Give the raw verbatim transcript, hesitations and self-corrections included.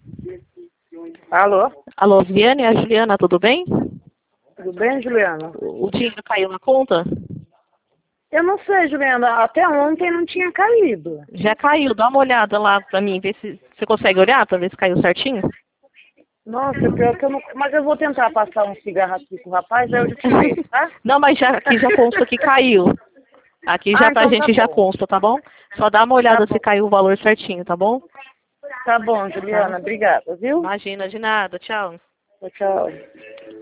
Alô? Alô, Viane, é a Juliana, tudo bem? Tudo bem, Juliana? O dinheiro caiu na conta? Eu não sei, Juliana. Até ontem não tinha caído. Já caiu, dá uma olhada lá pra mim, ver se você consegue olhar pra ver se caiu certinho. Nossa, pior que eu não... Mas eu vou tentar passar um cigarro aqui com o rapaz, aí eu já te vejo, tá? Não, mas já, aqui já consta que caiu. Aqui já Ah, pra então tá gente já bom. consta, tá bom? Só dá uma Tá olhada bom. se caiu o valor certinho, tá bom? Tá bom, Juliana. Tá. Obrigada, viu? Imagina, de nada, tchau. Tchau, tchau.